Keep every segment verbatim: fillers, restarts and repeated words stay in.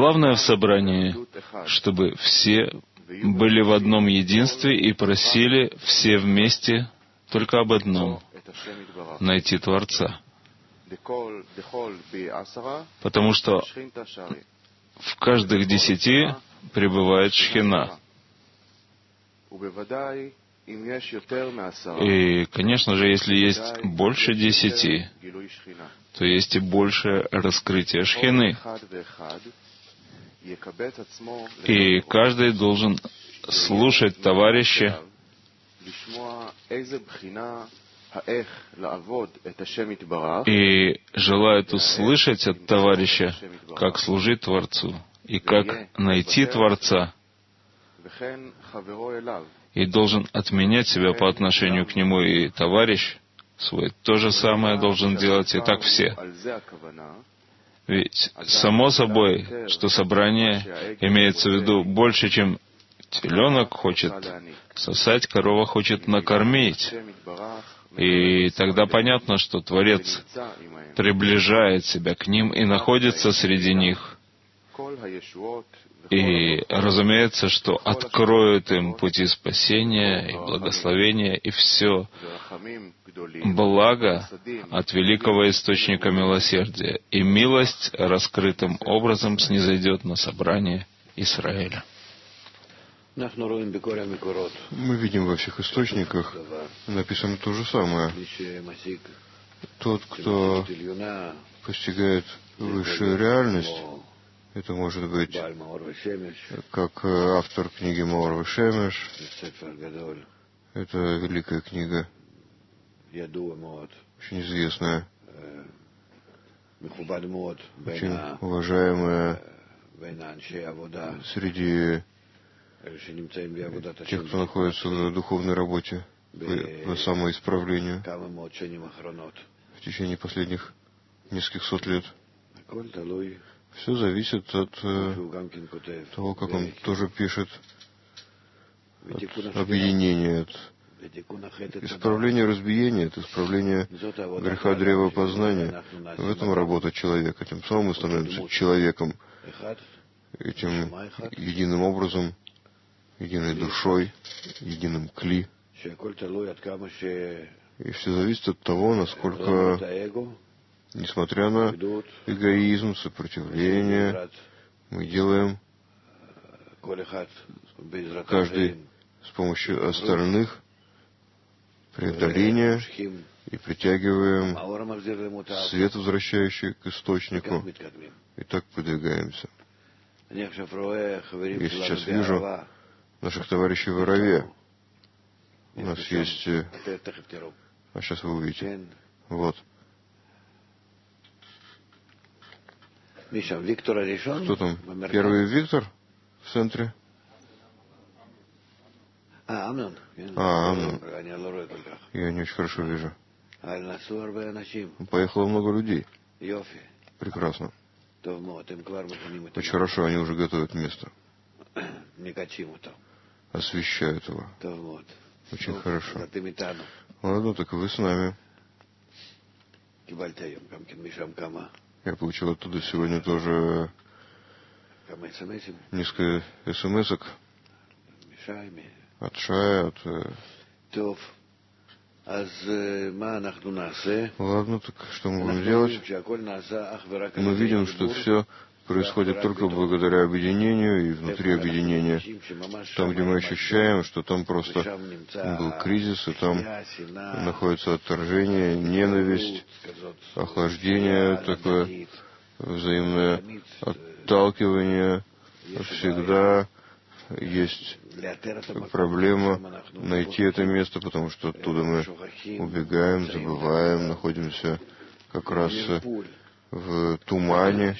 Главное в собрании, чтобы все были в одном единстве и просили все вместе только об одном — найти Творца. Потому что в каждых десяти пребывает Шхина. И, конечно же, если есть больше десяти, то есть и больше раскрытия Шхины. И каждый должен слушать товарища и желает услышать от товарища, как служить Творцу и как найти Творца, и должен отменять себя по отношению к нему, и товарищ свой то же самое должен делать, и так все. Ведь само собой, что собрание имеется в виду больше, чем теленок хочет сосать, корова хочет накормить. И тогда понятно, что Творец приближает себя к ним и находится среди них. И разумеется, что откроет им пути спасения и благословения, и все благо от великого источника милосердия. И милость раскрытым образом снизойдет на собрание Израиля. Мы видим во всех источниках написано то же самое. Тот, кто постигает высшую реальность, это может быть как автор книги Маор Вешемеш. Это великая книга, очень известная, очень уважаемая среди тех, кто находится в духовной работе, по самоисправлению в течение последних нескольких сот лет. Все зависит от э, того, как он тоже пишет, от объединения, от исправления разбиения, от исправления греха древа познания. В этом работа человека. Тем самым мы становимся человеком, этим единым образом, единой душой, единым кли. И все зависит от того, насколько, несмотря на эгоизм, сопротивление, мы делаем, каждый с помощью остальных, преодоление, и притягиваем свет, возвращающий к источнику, и так продвигаемся. Я сейчас вижу наших товарищей в Араве. У нас есть... А сейчас вы увидите. Вот. Кто там? Первый Виктор в центре? А, Амнон. Я не очень хорошо вижу. Поехало много людей. Прекрасно. Очень хорошо, они уже готовят место. Освещают его. Очень хорошо. Ладно, так вы с нами. Я получил оттуда сегодня тоже несколько смс-ок от Шая, от... Ладно, так что мы будем делать? Мы видим, что все происходит только благодаря объединению и внутри объединения. Там, где мы ощущаем, что там просто был кризис, и там находится отторжение, ненависть, охлаждение, такое взаимное отталкивание. Всегда есть проблема найти это место, потому что оттуда мы убегаем, забываем, находимся как раз в тумане.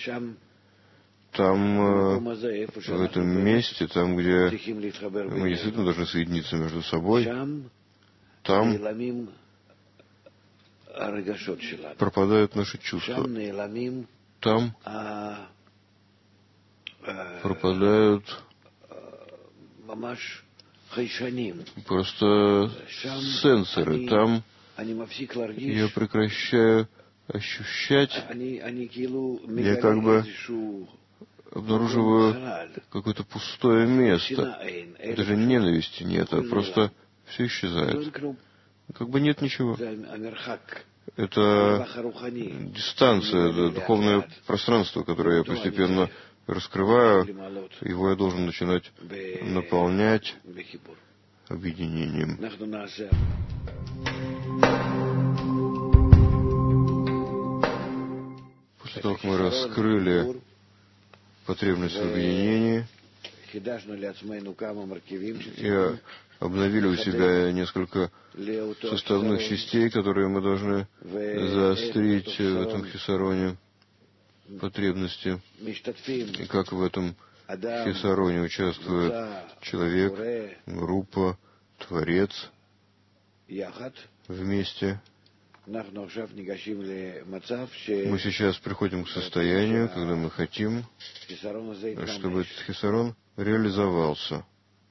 Там, в этом месте, там, где мы действительно должны соединиться между собой, там пропадают наши чувства. Там пропадают просто сенсоры. Там я прекращаю ощущать, я как бы обнаруживаю какое-то пустое место. Даже ненависти нет, а просто все исчезает. Как бы нет ничего. Это дистанция, это духовное пространство, которое я постепенно раскрываю. Его я должен начинать наполнять объединением. После того, как мы раскрыли потребность в объединении и обновили у себя несколько составных частей, которые мы должны заострить в этом хисароне потребности. И как в этом хисароне участвует человек, группа, Творец вместе. Мы сейчас приходим к состоянию, когда мы хотим, чтобы этот хисарон реализовался.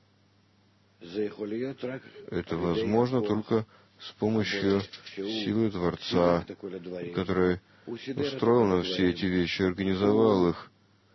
Это возможно только с помощью силы Творца, который устроил нам все эти вещи, организовал их.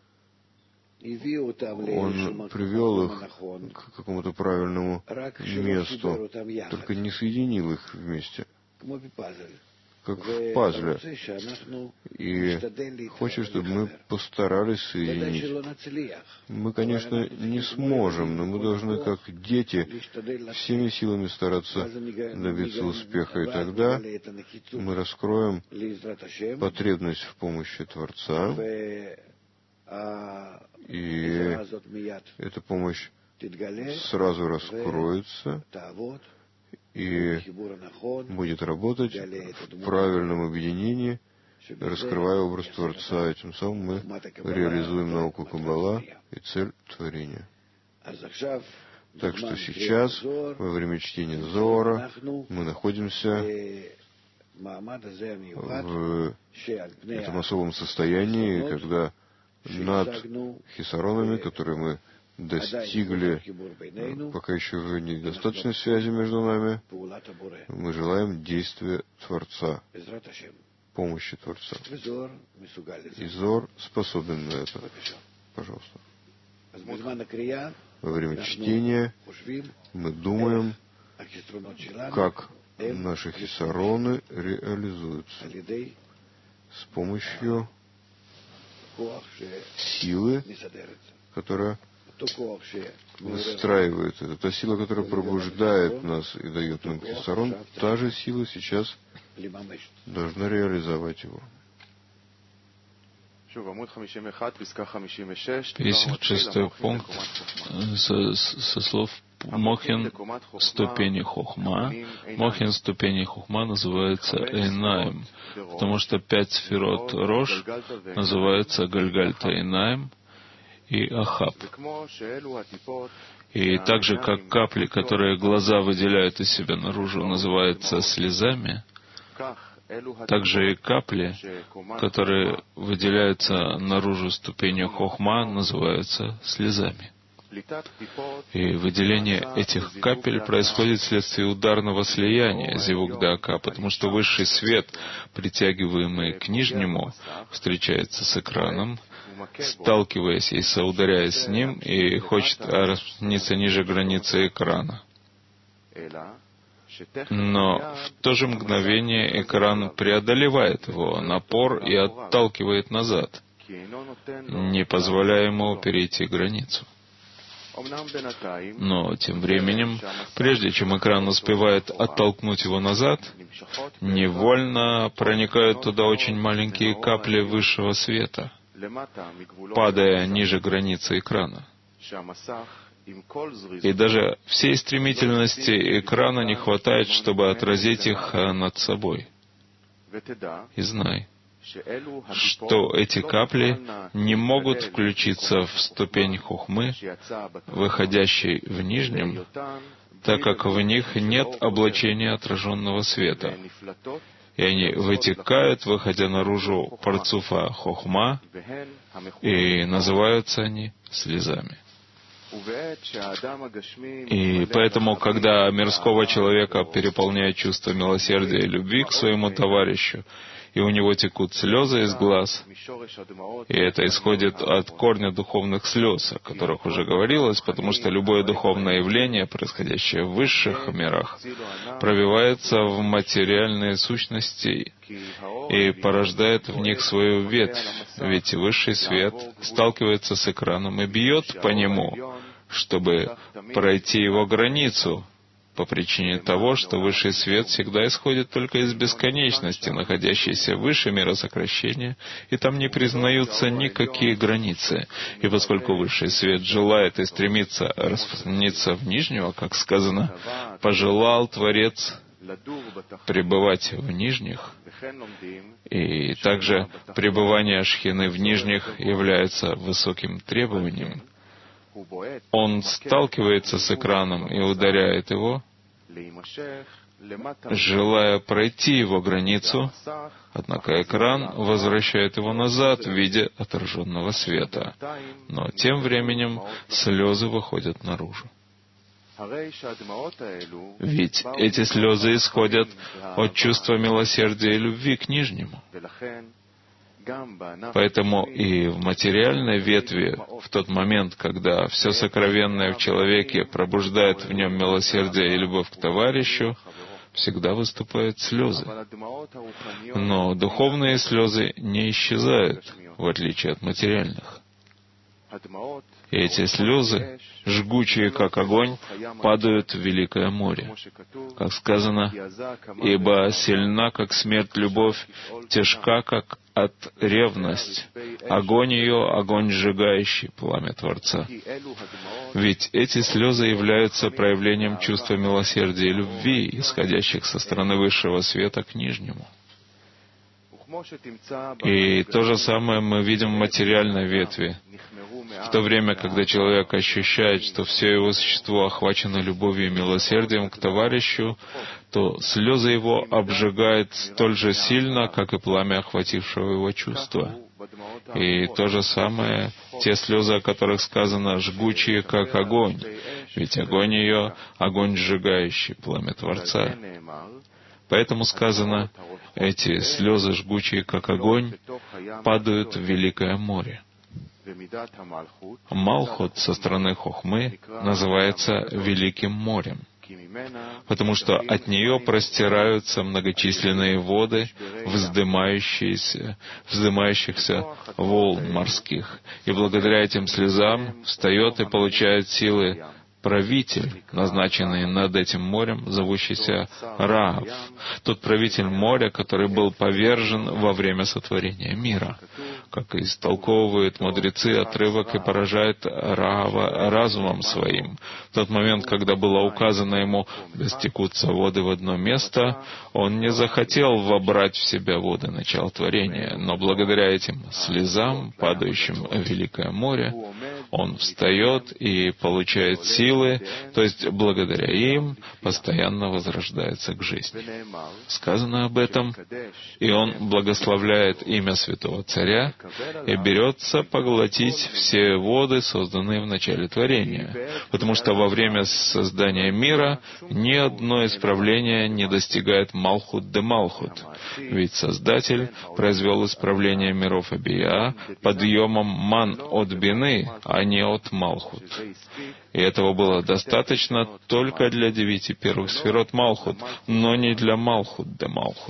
Он привел их к какому-то правильному месту, только не соединил их вместе, как в пазле. И хочет, чтобы мы постарались соединить. Мы, конечно, не сможем, но мы должны, как дети, всеми силами стараться добиться успеха. И тогда мы раскроем потребность в помощи Творца, и эта помощь сразу раскроется и будет работать в правильном объединении, раскрывая образ Творца. И тем самым мы реализуем науку Каббала и цель творения. Так что сейчас, во время чтения Зоара, мы находимся в этом особом состоянии, когда над хисаронами, которые мы достигли, пока еще в недостаточной связи между нами, мы желаем действия Творца, помощи Творца. И Зор способен на это. Пожалуйста. Во время чтения мы думаем, как наши хисароны реализуются с помощью силы, которая выстраивает это. Та сила, которая пробуждает нас и дает нам хисарон, та же сила сейчас должна реализовать его. пятьдесят шестой пункт со, со слов Мохин ступени Хохма. Мохин ступени Хохма называется Эйнаем, потому что пять сферот Рош называется Гальгальта Эйнаем и Ахаб. И так же, как капли, которые глаза выделяют из себя наружу, называются слезами, также и капли, которые выделяются наружу ступенью Хохма, называются слезами. И выделение этих капель происходит вследствие ударного слияния зивук-дака, потому что высший свет, притягиваемый к нижнему, встречается с экраном, сталкиваясь и соударяясь с ним, и хочет распространиться ниже границы экрана. Но в то же мгновение экран преодолевает его напор и отталкивает назад, не позволяя ему перейти границу. Но тем временем, прежде чем экран успевает оттолкнуть его назад, невольно проникают туда очень маленькие капли высшего света, падая ниже границы экрана. И даже всей стремительности экрана не хватает, чтобы отразить их над собой. И знай, что эти капли не могут включиться в ступень хохмы, выходящей в нижнем, так как в них нет облачения отраженного света. И они вытекают, выходя наружу парцуфа хохма, и называются они слезами. И поэтому, когда мирского человека переполняет чувство милосердия и любви к своему товарищу, и у него текут слезы из глаз. И это исходит от корня духовных слез, о которых уже говорилось, потому что любое духовное явление, происходящее в высших мирах, пробивается в материальные сущности и порождает в них свою ветвь, ведь высший свет сталкивается с экраном и бьет по нему, чтобы пройти его границу, по причине того, что высший свет всегда исходит только из бесконечности, находящейся выше мира сокращения, и там не признаются никакие границы. И поскольку высший свет желает и стремится распространиться в нижнего, как сказано, «пожелал Творец пребывать в нижних», и также пребывание Шхины в нижних является высоким требованием. Он сталкивается с экраном и ударяет его, желая пройти его границу, однако экран возвращает его назад в виде отраженного света. Но тем временем слезы выходят наружу. Ведь эти слезы исходят от чувства милосердия и любви к нижнему. Поэтому и в материальной ветви, в тот момент, когда все сокровенное в человеке пробуждает в нем милосердие и любовь к товарищу, всегда выступают слезы. Но духовные слезы не исчезают, в отличие от материальных. И эти слезы, жгучие как огонь, падают в великое море. Как сказано, «Ибо сильна, как смерть, любовь, тяжка, как от ревность. Огонь ее, огонь сжигающий, пламя Творца». Ведь эти слезы являются проявлением чувства милосердия и любви, исходящих со стороны высшего света к нижнему. И то же самое мы видим в материальной ветви. В то время, когда человек ощущает, что все его существо охвачено любовью и милосердием к товарищу, то слезы его обжигают столь же сильно, как и пламя охватившего его чувства. И то же самое, те слезы, о которых сказано, жгучие, как огонь, ведь огонь ее — огонь сжигающий, пламя Творца. Поэтому сказано, эти слезы, жгучие, как огонь, падают в великое море. Малхут со стороны Хохмы называется Великим морем, потому что от нее простираются многочисленные воды, вздымающиеся, вздымающихся волн морских. И благодаря этим слезам встает и получает силы правитель, назначенный над этим морем, зовущийся Раав, тот правитель моря, который был повержен во время сотворения мира. Как истолковывают мудрецы отрывок и поражает Раава разумом своим. В тот момент, когда было указано ему «достекутся воды в одно место», он не захотел вобрать в себя воды начала творения, но благодаря этим слезам, падающим в великое море, он встает и получает силы, то есть благодаря им постоянно возрождается к жизни. Сказано об этом, и он благословляет имя Святого Царя и берется поглотить все воды, созданные в начале творения, потому что во время создания мира ни одно исправление не достигает Малхут де Малхут, ведь Создатель произвел исправление миров Абия подъемом ман от Бины, а не от Малхут. И этого было достаточно только для девяти первых сферот Малхут, но не для Малхут де Малхут.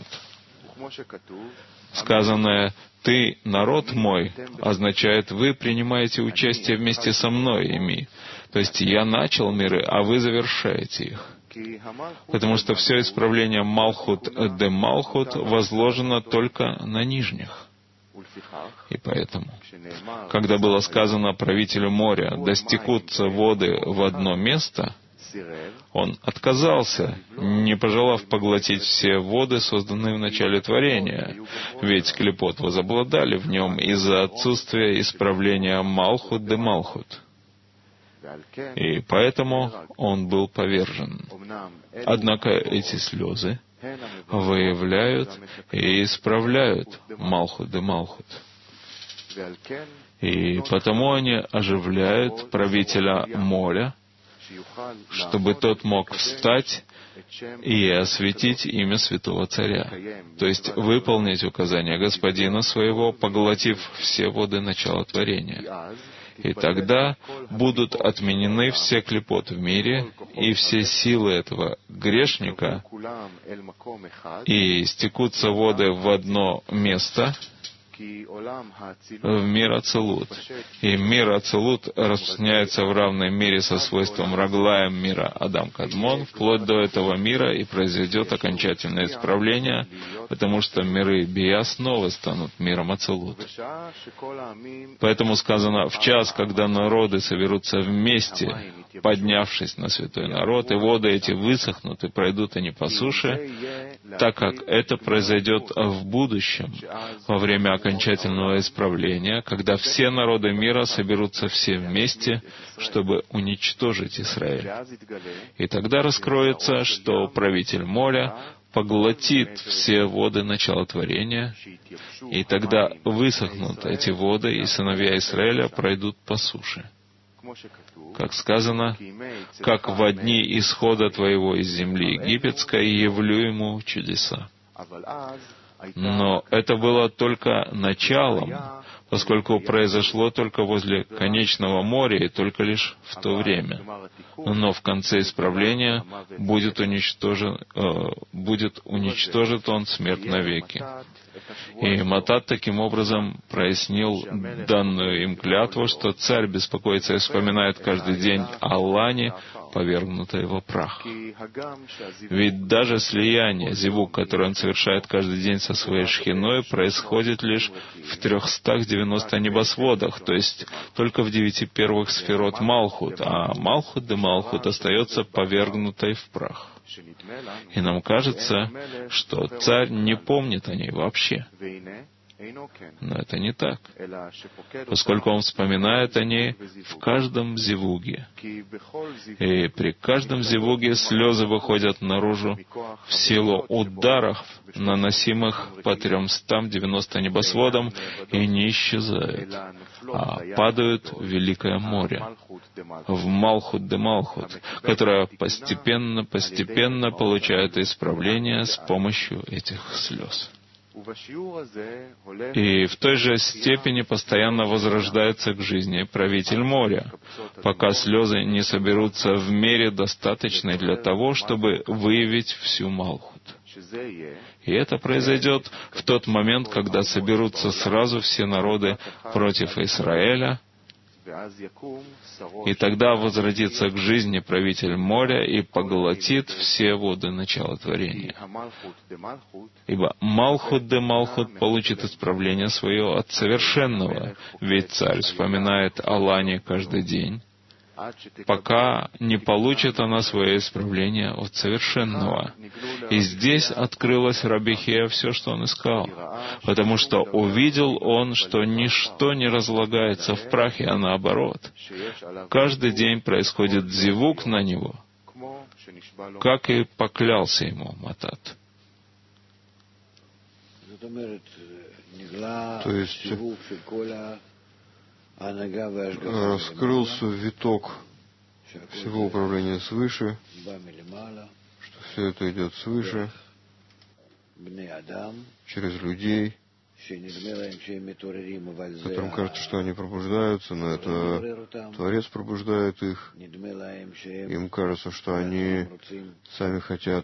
Сказанное «Ты, народ мой» означает «Вы принимаете участие вместе со мной, ими». То есть «Я начал миры, а вы завершаете их». Потому что все исправление Малхут де Малхут возложено только на нижних. И поэтому, когда было сказано правителю моря «достекутся воды в одно место», он отказался, не пожелав поглотить все воды, созданные в начале творения, ведь клепот возобладали в нем из-за отсутствия исправления Малхут де Малхут. И поэтому он был повержен. Однако эти слезы выявляют и исправляют Малхут де Малхут. И потому они оживляют правителя моря, чтобы тот мог встать и осветить имя святого царя, то есть выполнить указания Господина своего, поглотив все воды начала творения. И тогда будут отменены все клипот в мире, и все силы этого грешника, и стекутся воды в одно место, в мир Ацилут. И мир Ацилут распространяется в равной мере со свойством Раглаем мира Адам Кадмон, вплоть до этого мира, и произойдет окончательное исправление, потому что миры Бия снова станут миром Ацилут. Поэтому сказано, в час, когда народы соберутся вместе, поднявшись на святой народ, и воды эти высохнут, и пройдут они по суше, так как это произойдет в будущем, во время окончательного исправления, когда все народы мира соберутся все вместе, чтобы уничтожить Израиль. И тогда раскроется, что правитель моря поглотит все воды начала творения, и тогда высохнут эти воды, и сыновья Израиля пройдут по суше. Как сказано, как в дни исхода твоего из земли египетской явлю ему чудеса. Но это было только началом, поскольку произошло только возле конечного моря и только лишь в то время. Но в конце исправления будет уничтожен, э, будет уничтожен он смерть навеки. И Матат таким образом прояснил данную им клятву, что царь беспокоится и вспоминает каждый день о лане, повергнутой во прах. Ведь даже слияние, зивук, которое он совершает каждый день со своей шхиной, происходит лишь в трехстах девяноста небосводах, то есть только в девяти первых сферот Малхут, а Малхут де Малхут остается повергнутой в прах. И нам кажется, что царь не помнит о ней вообще. Но это не так, поскольку он вспоминает о ней в каждом зивуге. И при каждом зивуге слезы выходят наружу в силу ударов, наносимых по тремстам девяноста небосводам, и не исчезают, а падают в Великое море, в Малхут де Малхут, которое постепенно-постепенно получает исправление с помощью этих слез. И в той же степени постоянно возрождается к жизни правитель моря, пока слезы не соберутся в мере достаточной для того, чтобы выявить всю Малхут. И это произойдет в тот момент, когда соберутся сразу все народы против Израиля, и тогда возродится к жизни правитель моря и поглотит все воды начала творения. Ибо Малхут де Малхут получит исправление свое от совершенного, ведь царь вспоминает о лане каждый день, пока не получит она свое исправление от совершенного. И здесь открылось Раби Хия все, что он искал, потому что увидел он, что ничто не разлагается в прахе, а наоборот. Каждый день происходит зивук на него, как и поклялся ему Матат. То есть раскрылся виток всего управления свыше, что все это идет свыше, через людей, которым кажется, что они пробуждаются, но это Творец пробуждает их. Им кажется, что они сами хотят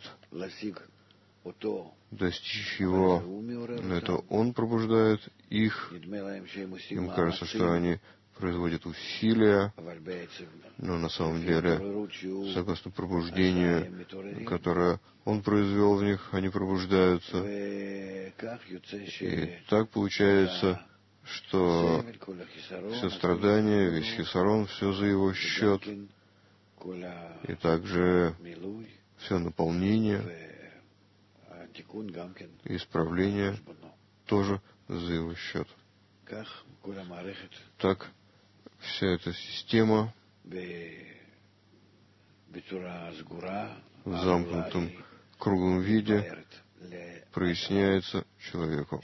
достичь его, но это он пробуждает их. Им кажется, что они производят усилия, но на самом деле, согласно пробуждению, которое он произвел в них, они пробуждаются. И так получается, что все страдания, весь хисарон, все за его счет, и также все наполнение и исправление тоже за его счет. Так вся эта система в замкнутом круглом виде проясняется человеку.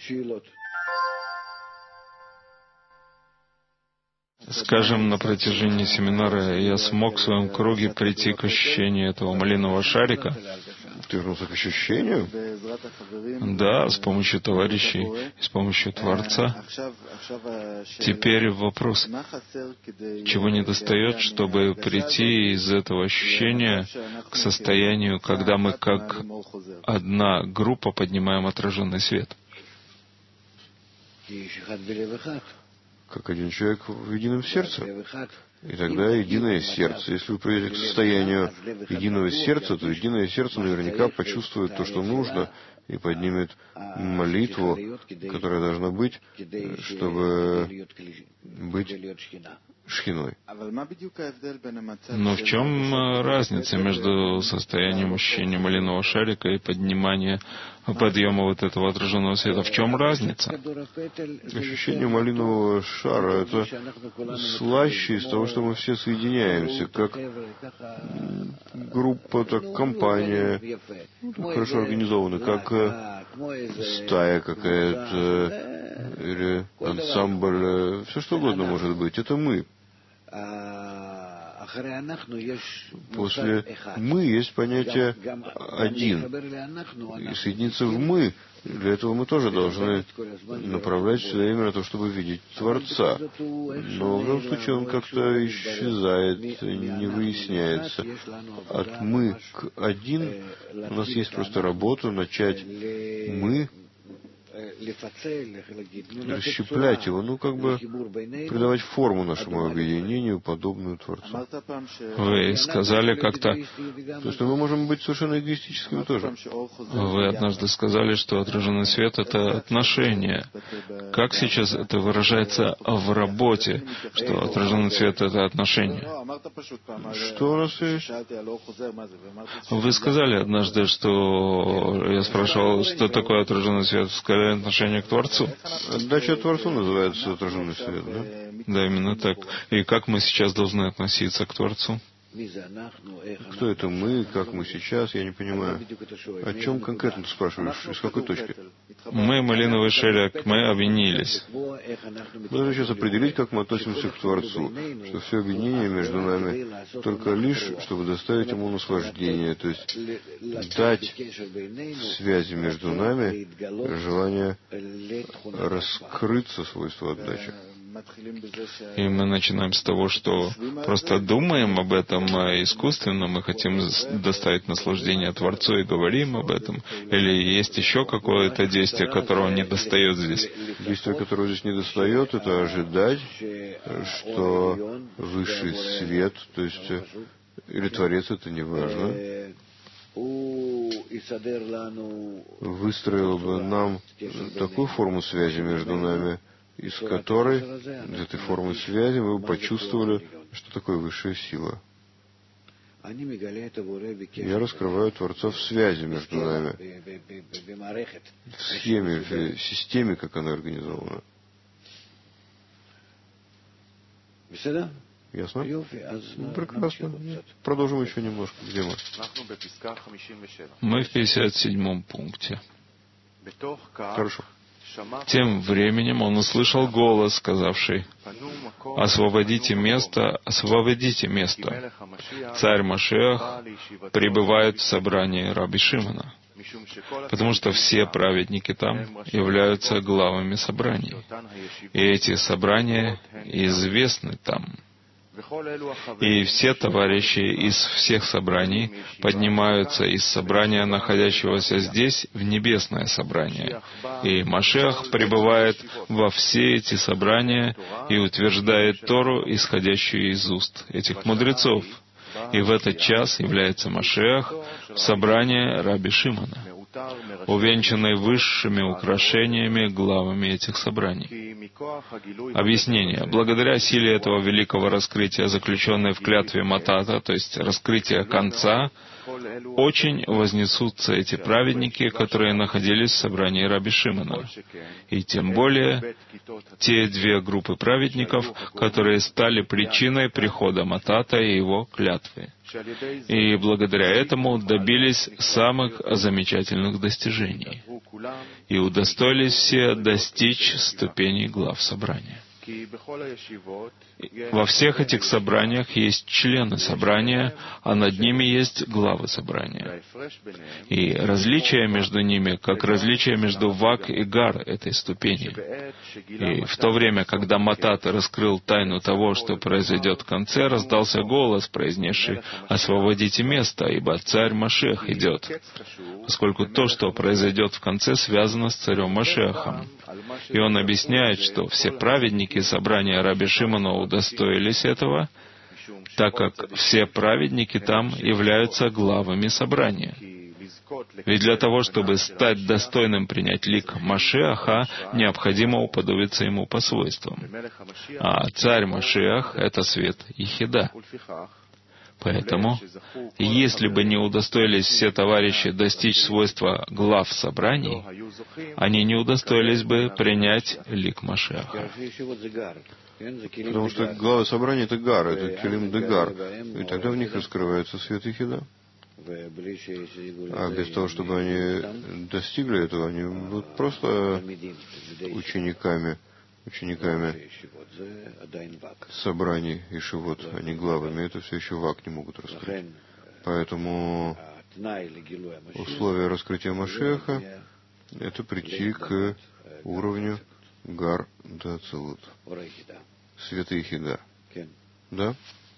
Скажем, на протяжении семинара я смог в своем круге прийти к ощущению этого малинового шарика, Ты вернулся к ощущению? Да, с помощью товарищей и с помощью Творца. Теперь вопрос, чего недостает, чтобы прийти из этого ощущения к состоянию, когда мы как одна группа поднимаем отраженный свет. Как один человек в едином сердце. И тогда единое сердце. Если вы придете к состоянию единого сердца, то единое сердце наверняка почувствует то, что нужно, и поднимет молитву, которая должна быть, чтобы быть шхиной. Но в чем разница между состоянием ощущения малинового шарика и поднимания, подъема вот этого отраженного света? В чем разница? Ощущение малинового шара — это слаще из того, что мы все соединяемся, как группа, так компания, хорошо организована, как стая какая-то, или ансамбль, все что угодно может быть. Это мы. После «мы» есть понятие «один». И соединиться в «мы», для этого мы тоже должны направлять все время на то, чтобы видеть Творца. Но в любом случае он как-то исчезает, не выясняется. От «мы» к «один» у нас есть просто работа начать «мы», расщеплять его, ну, как бы придавать форму нашему объединению, подобную Творцу. Вы сказали как-то... То, что мы можем быть совершенно эгоистическими тоже. Вы однажды сказали, что отраженный свет — это отношение. Как сейчас это выражается в работе, что отраженный свет — это отношение? Что у нас есть? Вы сказали однажды, что... Я спрашивал, что такое отраженный свет. Сказали, отношение к Творцу. Отдача Творцу называется отраженный свет, да? Да, именно так. И как мы сейчас должны относиться к Творцу? Кто это мы, как мы сейчас, я не понимаю. О чем конкретно ты спрашиваешь? Из какой точки? Мы, малиновый шарик, мы объединились. Мы должны сейчас определить, как мы относимся к Творцу, что все объединение между нами только лишь, чтобы доставить ему наслаждение, то есть дать связи между нами желание раскрыться свойству отдачи. И мы начинаем с того, что просто думаем об этом искусственно, мы хотим доставить наслаждение Творцу и говорим об этом. Или есть еще какое-то действие, которого не достает здесь? Действие, которого здесь не достает, это ожидать, что высший свет, то есть или Творец, это не важно, выстроил бы нам такую форму связи между нами, из которой, из этой формы связи, мы бы почувствовали, что такое высшая сила. Я раскрываю Творца в связи между нами, в схеме, в системе, как она организована. Ясно? Прекрасно. Продолжим еще немножко. Где мы? Мы в пятьдесят седьмом пункте. Хорошо. Тем временем он услышал голос, сказавший: «Освободите место, освободите место. Царь Машиах пребывает в собрании Раби Шимона». Потому что все праведники там являются главами собраний. И эти собрания известны там. И все товарищи из всех собраний поднимаются из собрания, находящегося здесь, в небесное собрание. И Машиах пребывает во все эти собрания и утверждает Тору, исходящую из уст этих мудрецов. И в этот час является Машиах в собрании Раби Шимона, увенчанный высшими украшениями главами этих собраний. Объяснение. Благодаря силе этого великого раскрытия, заключенной в клятве Матата, то есть раскрытия конца, очень вознесутся эти праведники, которые находились в собрании Раби Шимона. И тем более те две группы праведников, которые стали причиной прихода Матата и его клятвы. И благодаря этому добились самых замечательных достижений. И удостоились все достичь ступеней глав собрания. Во всех этих собраниях есть члены собрания, а над ними есть главы собрания. И различие между ними, как различие между Вак и Гар этой ступени. И в то время, когда Матат раскрыл тайну того, что произойдет в конце, раздался голос, произнесший: «Освободите место, ибо царь Машиах идет». Поскольку то, что произойдет в конце, связано с царем Машиахом. И он объясняет, что все праведники собрания Раби Шимона удостоились этого, так как все праведники там являются главами собрания. Ведь для того, чтобы стать достойным принять лик Машиаха, необходимо уподобиться ему по свойствам. А царь Машиах — это свет Ехида. Поэтому, если бы не удостоились все товарищи достичь свойства глав собраний, они не удостоились бы принять лик Машиаха. Потому что главы собрания — это Гар, это Келим де Гар, и тогда в них раскрывается свет Ехида. А без того, чтобы они достигли этого, они будут просто учениками, учениками собраний и шивот, а не главами. Это все еще Вак не могут раскрыть. Поэтому условие раскрытия Машиаха — это прийти к уровню Гар да Ацилут, света Ехида. Да?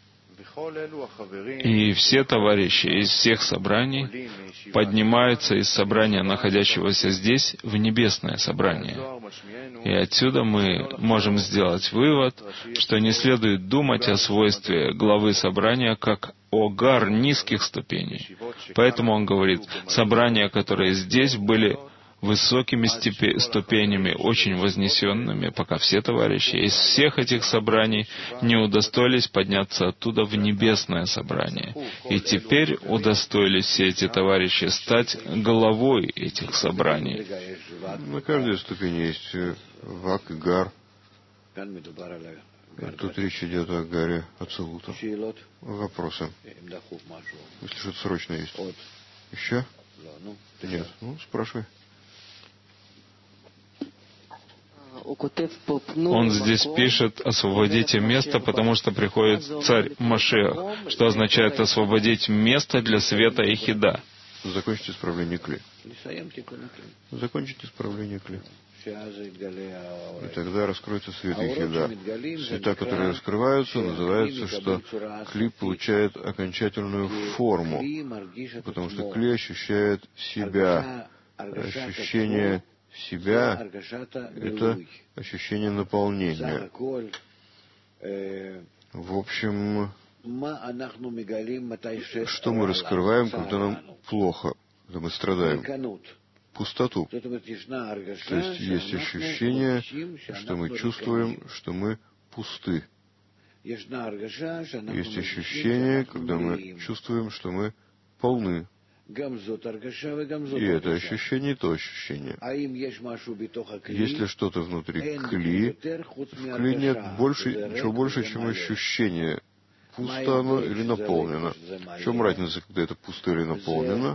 И все товарищи из всех собраний поднимаются из собрания, находящегося здесь, в небесное собрание. И отсюда мы можем сделать вывод, что не следует думать о свойстве главы собрания как о Гар низких ступеней. Поэтому он говорит, собрания, которые здесь были высокими степи- ступенями, очень вознесенными, пока все товарищи из всех этих собраний не удостоились подняться оттуда в небесное собрание. И теперь удостоились все эти товарищи стать головой этих собраний. На каждой ступени есть Вак и Гар. Тут речь идет о Гаре Ацилута. Вопросы? Если что-то срочно есть. Еще? Нет. Ну, спрашивай. Он здесь пишет: «Освободите место, потому что приходит царь Машиах», что означает «освободить место для света Ехида». Закончить исправление Кли. Закончить исправление Кли. И тогда раскроется свет Ехида. Света, которые раскрываются, называется, что Кли получает окончательную форму, потому что Кли ощущает себя, ощущение себя — это ощущение наполнения. В общем, что мы раскрываем, когда нам плохо, когда мы страдаем? Пустоту. То есть есть ощущение, что мы чувствуем, что мы пусты. Есть ощущение, когда мы чувствуем, что мы полны. И это ощущение, и то ощущение. Есть ли что-то внутри Кли? В Кли нет больше, ничего больше, чем ощущение, пусто оно или наполнено. В чем разница, когда это пусто или наполнено?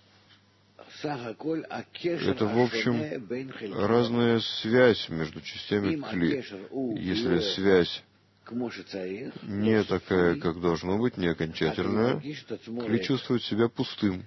Это, в общем, разная связь между частями Кли. Если связь не такая, как должно быть, не окончательная, Кли чувствует себя пустым.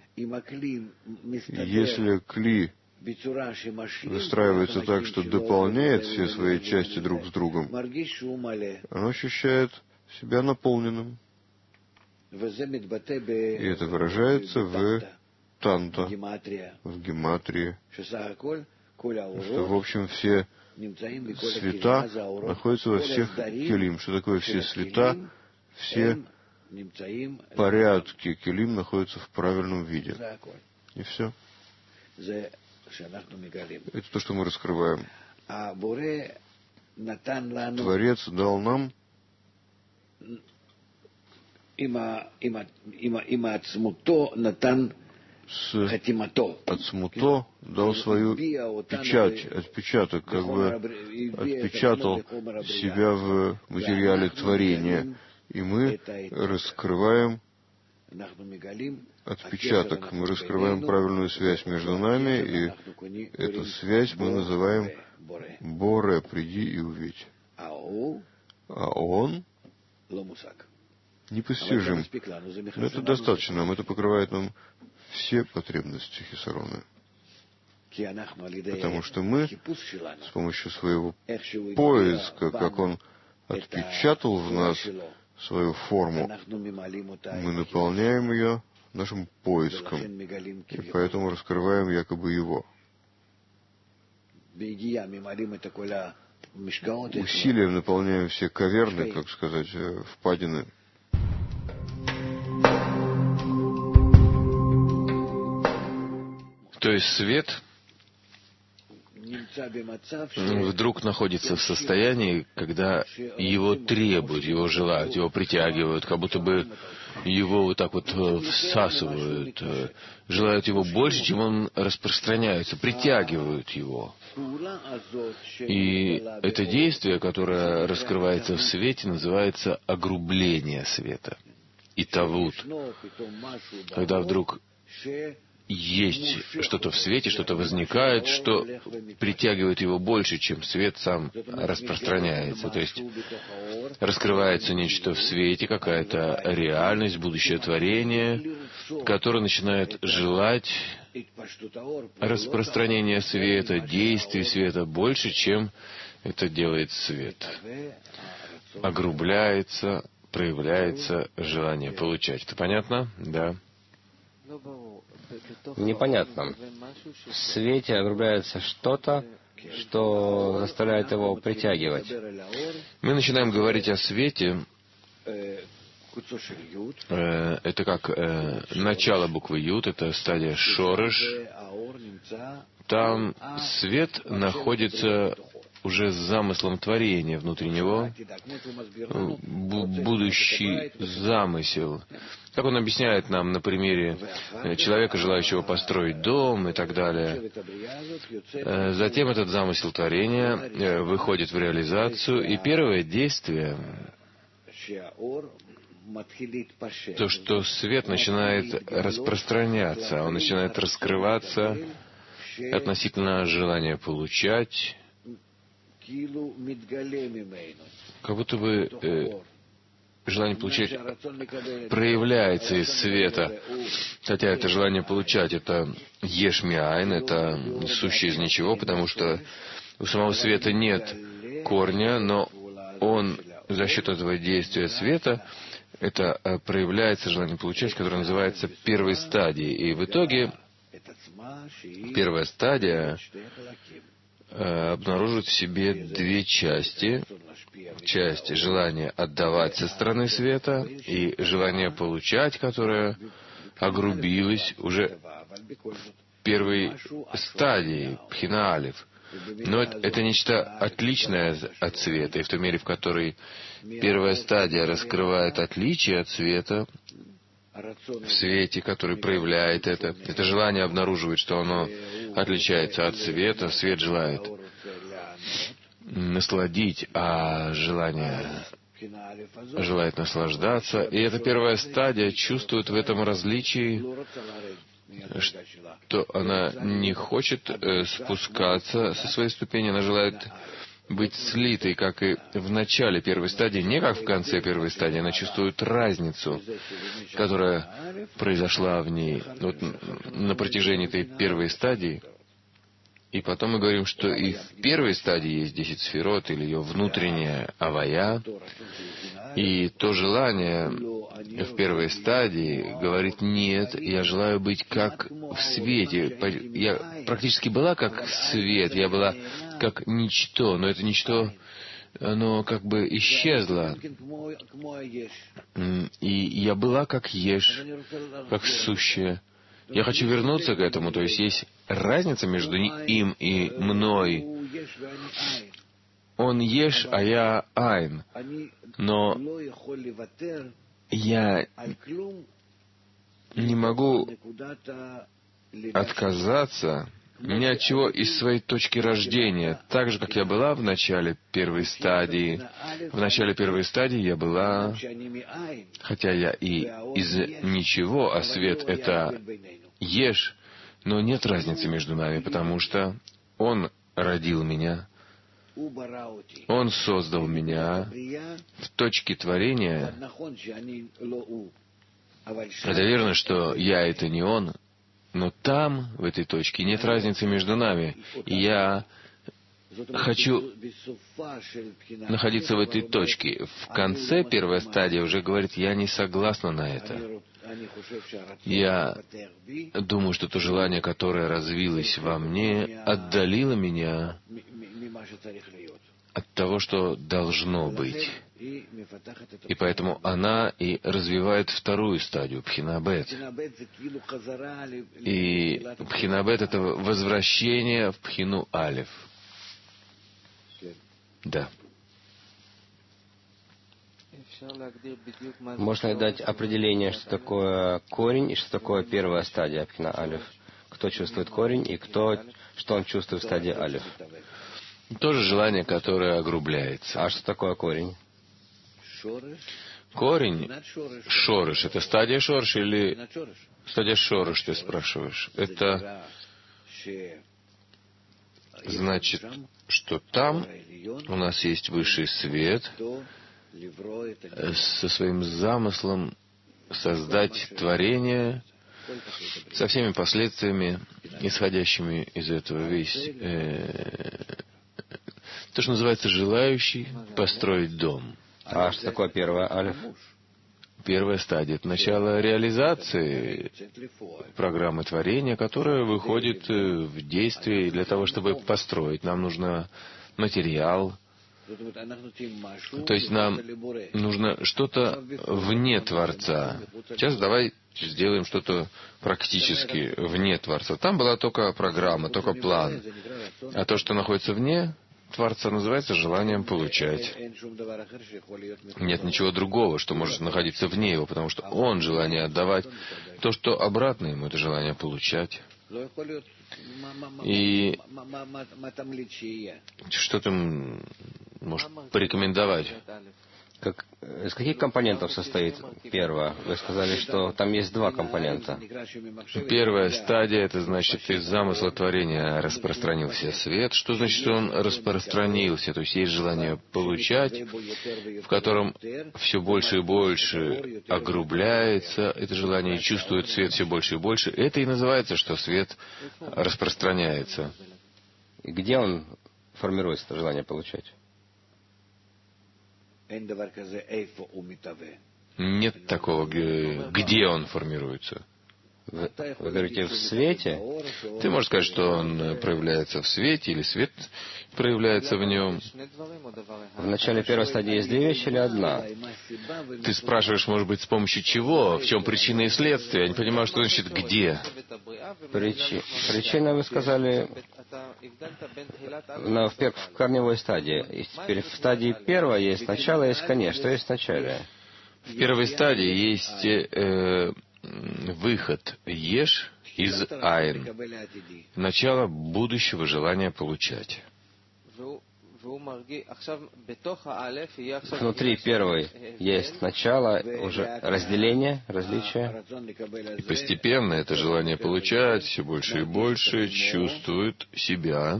Если Кли выстраивается так, что дополняет все свои части друг с другом, оно ощущает себя наполненным. И это выражается в танта, в гематрии, что, в общем, все света находятся во всех келим. Что такое все света? Все порядки келим находятся в правильном виде. И все. Это то, что мы раскрываем. Творец дал нам с Ацмуто дал свою печать, отпечаток, как бы отпечатал себя в материале творения. И мы раскрываем отпечаток, мы раскрываем правильную связь между нами, и эту связь мы называем Боре, приди и увидь. А Он непостижим. Но это достаточно нам, это покрывает нам все потребности хисарона. Потому что мы с помощью своего поиска, как он отпечатал в нас свою форму, мы наполняем ее нашим поиском, и поэтому раскрываем якобы его. Усилием наполняем все каверны, как сказать, впадины. То есть свет вдруг находится в состоянии, когда его требуют, его желают, его притягивают, как будто бы его вот так вот всасывают, желают его больше, чем он распространяется, притягивают его. И это действие, которое раскрывается в свете, называется огрубление света. Итавут. Когда вдруг есть что-то в свете, что-то возникает, что притягивает его больше, чем свет сам распространяется. То есть раскрывается нечто в свете, какая-то реальность, будущее творение, которое начинает желать распространения света, действий света больше, чем это делает свет. Огрубляется, проявляется желание получать. Это понятно? Да. Непонятно. В свете огрубляется что-то, что заставляет его притягивать. Мы начинаем говорить о свете. Это как э, начало буквы Юд, это стадия Шореш. Там свет находится уже с замыслом творения внутри него, будущий замысел. Как он объясняет нам на примере человека, желающего построить дом и так далее. Затем этот замысел творения выходит в реализацию, и первое действие, то, что свет начинает распространяться, он начинает раскрываться относительно желания получать, как будто бы э, желание получать проявляется из света, хотя это желание получать, это еш миайн, это сущее из ничего, потому что у самого света нет корня, но он за счет этого действия света, это проявляется желание получать, которое называется первой стадией. И в итоге первая стадия обнаруживает в себе две части. Часть желания отдавать со стороны света и желание получать, которое огрубилось уже в первой стадии, пхина алеф. Но это нечто отличное от света, и в той мере, в которой первая стадия раскрывает отличие от света, в свете, который проявляет это, это желание обнаруживает, что оно отличается от света, свет желает насладить, а желание желает наслаждаться. И эта первая стадия чувствует в этом различии, что она не хочет э, спускаться со своей ступени, она желает быть слитой, как и в начале первой стадии, не как в конце первой стадии. Она чувствует разницу, которая произошла в ней вот, на протяжении этой первой стадии. И потом мы говорим, что и в первой стадии есть десять сферот, или ее внутренняя авая. И то желание в первой стадии говорит: нет, я желаю быть как в свете. Я практически была как свет, я была как ничто, но это ничто, оно как бы исчезло. И я была как еш, как сущее. Я хочу вернуться к этому, то есть есть разница между им и мной. Он еш, а я айн. Но я не могу отказаться ни от чего из своей точки рождения. Так же, как я была в начале первой стадии. В начале первой стадии я была, хотя я и из ничего, а свет — это еш, но нет разницы между нами, потому что он родил меня. Он создал меня в точке творения. Это верно, что я — это не Он, но там, в этой точке, нет разницы между нами. И я хочу находиться в этой точке. В конце первая стадия уже говорит: я не согласна на это. Я думаю, что то желание, которое развилось во мне, отдалило меня от того, что должно быть. И поэтому она и развивает вторую стадию, Пхина-бет. И Пхина-бет — это возвращение в Пхину-алеф. Да. Можно ли дать определение, что такое корень и что такое первая стадия Пхина-алеф? Кто чувствует корень и кто, что он чувствует в стадии алеф? Тоже желание, которое огрубляется. А что такое корень? Корень, шорыш, это стадия шорыш или стадия шорыш, ты спрашиваешь? Это значит, что там у нас есть высший свет со своим замыслом создать творение со всеми последствиями, исходящими из этого. Весь э, то, что называется желающий построить дом. А что такое первая алеф? Первая стадия — это начало реализации программы творения, которая выходит в действие. И для того, чтобы построить, нам нужно материал. То есть нам нужно что-то вне Творца. Сейчас давай сделаем что-то практически вне Творца. Там была только программа, только план. А то, что находится вне Творца, называется желанием получать. Нет ничего другого, что может находиться вне его, потому что он желание отдавать. То, что обратно ему, это желание получать. И что ты можешь порекомендовать? Как, из каких компонентов состоит первая? Вы сказали, что там есть два компонента. Первая стадия — это значит, из замысла творения распространился свет. Что значит, что он распространился? То есть есть желание получать, в котором все больше и больше огрубляется это желание, и чувствует свет все больше и больше. Это и называется, что свет распространяется. И где он формируется, это желание получать? Нет такого, где он формируется. Вы, вы говорите, в свете? Ты можешь сказать, что он проявляется в свете, или свет проявляется в нем. В начале первой стадии есть две вещи или одна? Ты спрашиваешь, может быть, с помощью чего? В чем причина и следствие? Я не понимаю, что значит «где». Причи... Причина, вы сказали, на, в, пер... в корневой стадии. И теперь в стадии первой есть начало, есть конец. Что есть в начале? В первой стадии есть э, выход «еш» из «айн», начало будущего желания получать. Внутри первой есть начало, уже разделение, различие. И постепенно это желание получать все больше и больше чувствует себя,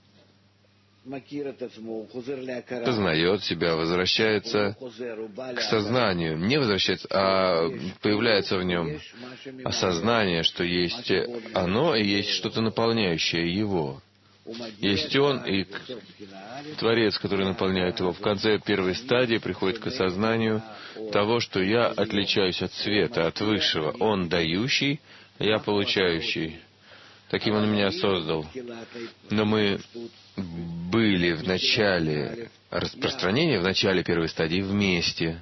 познает себя, возвращается к сознанию. Не возвращается, а появляется в нем осознание, что есть оно и есть что-то наполняющее его. Есть он и Творец, который наполняет его. В конце первой стадии приходит к осознанию того, что я отличаюсь от света, от высшего. Он дающий, я получающий. Таким он меня создал. Но мы были в начале распространения, в начале первой стадии вместе,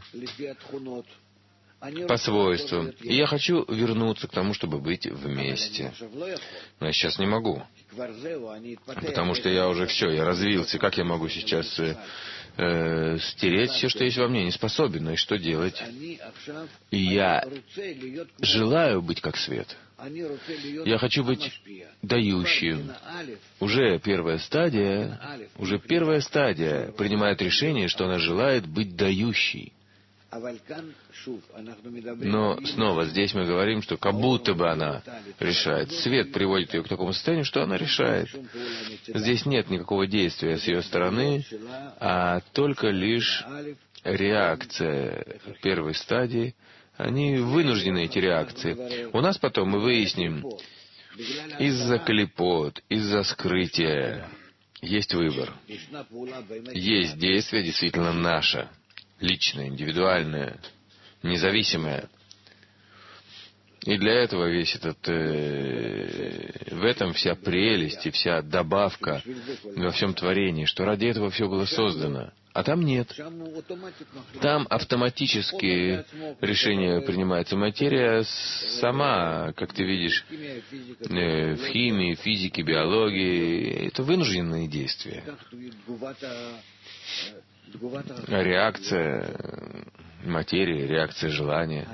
по свойствам. И я хочу вернуться к тому, чтобы быть вместе. Но я сейчас не могу. Потому что я уже все, я развился. Как я могу сейчас э, э, стереть все, что есть во мне? Не способен. И что делать? И я желаю быть как свет. Я хочу быть дающим. Уже первая стадия, уже первая стадия принимает решение, что она желает быть дающей. Но снова здесь мы говорим, что как будто бы она решает. Свет приводит ее к такому состоянию, что она решает. Здесь нет никакого действия с ее стороны, а только лишь реакция первой стадии. Они вынуждены, эти реакции. У нас потом мы выясним, из-за клипот, из-за скрытия есть выбор. Есть действие действительно наше, личное, индивидуальное, независимое. И для этого весь этот... Э, в этом вся прелесть и вся добавка во всем творении, что ради этого все было создано. А там нет. Там автоматически решение принимается. Материя сама, как ты видишь, э, в химии, физике, биологии, это вынужденные действия. Реакция материи, реакция желания.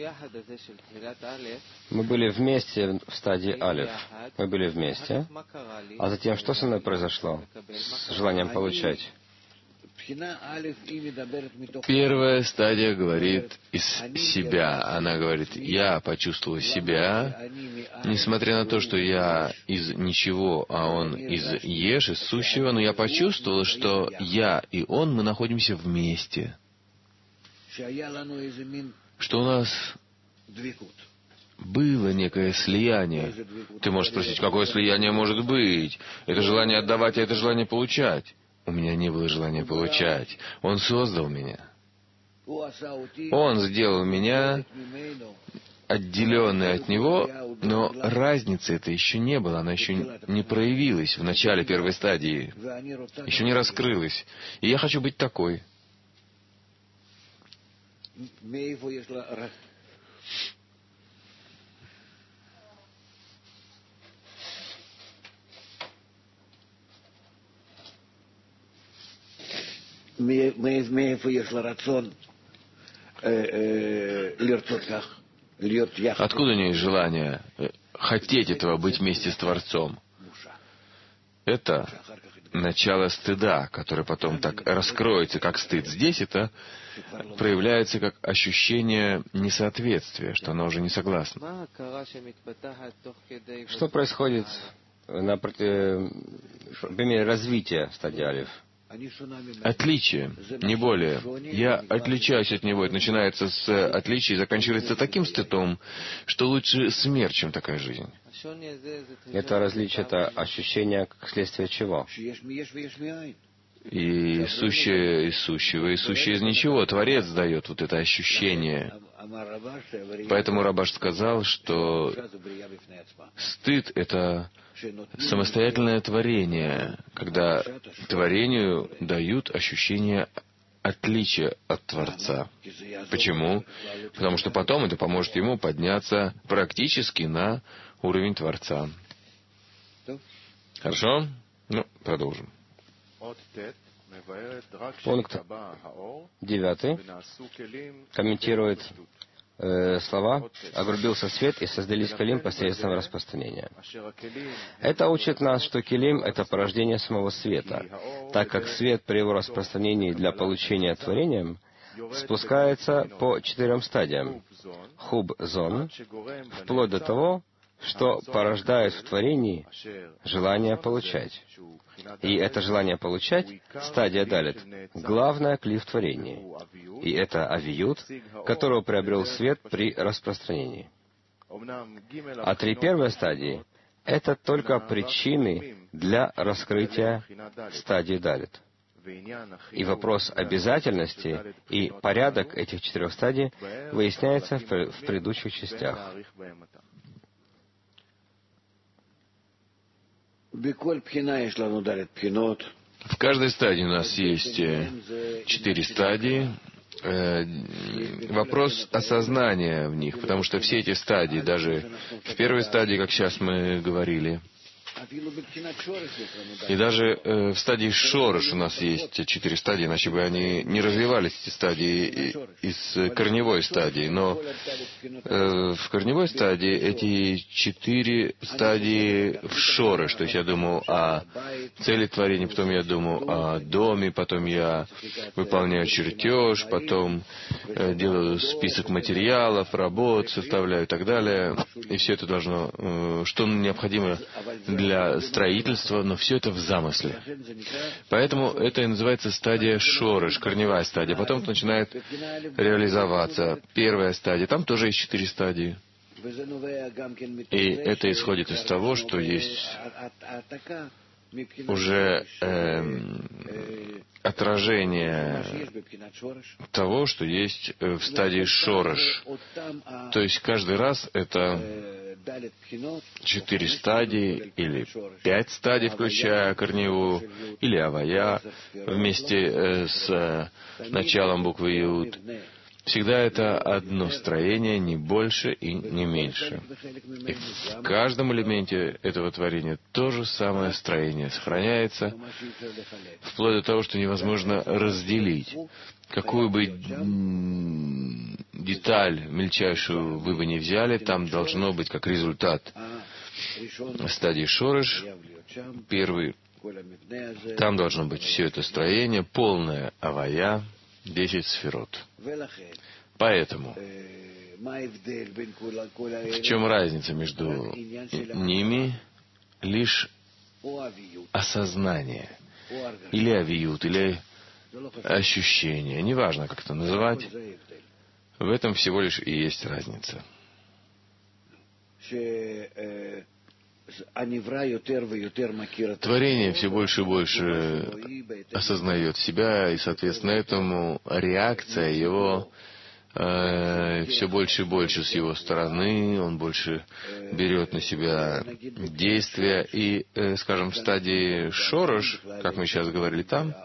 Мы были вместе в стадии Алеф. Мы были вместе. А затем что со мной произошло с желанием получать? Первая стадия говорит из себя. Она говорит, я почувствовал себя, несмотря на то, что я из ничего, а он из еш, из сущего, но я почувствовал, что я и он, мы находимся вместе. Что у нас было некое слияние. Ты можешь спросить, какое слияние может быть? Это желание отдавать, а это желание получать. У меня не было желания получать. Он создал меня. Он сделал меня отделенной от него, но разницы это еще не было. Она еще не проявилась в начале первой стадии. Еще не раскрылась. И я хочу быть такой. Откуда у нее есть желание хотеть этого, быть вместе с Творцом? Это начало стыда, который потом так раскроется, как стыд. Здесь это проявляется как ощущение несоответствия, что она уже не согласна. Что происходит на примере развития стадии Алеф? Отличие, не более. Я отличаюсь от него. Это начинается с отличия и заканчивается таким стыдом, что лучше смерть, чем такая жизнь. Это различие, это ощущение как следствие чего? И сущее из сущего, и сущее из ничего. Творец дает вот это ощущение. Поэтому Рабаш сказал, что стыд — это самостоятельное творение, когда творению дают ощущение отличия от Творца. Почему? Потому что потом это поможет ему подняться практически на уровень Творца. Хорошо? Ну, продолжим. Пункт девятый комментирует э, слова «Огрубился свет, и создались келим посредством распространения». Это учит нас, что келим — это порождение самого света, так как свет при его распространении для получения творением спускается по четырем стадиям хуб-зон, вплоть до того, что порождает в творении желание получать. И это желание получать — стадия далит, главная кли в творении. И это авиют, которого приобрел свет при распространении. А три первые стадии — это только причины для раскрытия стадии далит. И вопрос обязательности и порядок этих четырех стадий выясняется в предыдущих частях. В каждой стадии у нас есть четыре стадии. Вопрос осознания в них, потому что все эти стадии, даже в первой стадии, как сейчас мы говорили, И даже э, в стадии шореш у нас есть четыре стадии, иначе бы они не развивались, эти стадии, из корневой стадии. Но э, в корневой стадии эти четыре стадии в шореш. То есть я думаю о цели творения, потом я думаю о доме, потом я выполняю чертеж, потом э, делаю список материалов, работ, составляю и так далее. И все это должно, э, что необходимо для строительства, но все это в замысле. Поэтому это и называется стадия шореш, корневая стадия. Потом это начинает реализоваться. Первая стадия, там тоже есть четыре стадии. И это исходит из того, что есть уже э, отражение того, что есть в стадии шореш. То есть каждый раз это четыре стадии или пять стадий, включая корневую, или авая, вместе э, с началом буквы Юд. Всегда это одно строение, не больше и не меньше. И в каждом элементе этого творения то же самое строение сохраняется, вплоть до того, что невозможно разделить. Какую бы деталь мельчайшую вы бы не взяли, там должно быть как результат стадии шореш, первый, там должно быть все это строение, полное авая, десять сферот. Поэтому, в чем разница между ними? Лишь осознание, или авиют, или ощущение, неважно, как это называть, в этом всего лишь и есть разница. Творение все больше и больше осознает себя, и, соответственно, этому реакция его э, все больше и больше с его стороны, он больше берет на себя действия. И, э, скажем, в стадии шореш, как мы сейчас говорили там,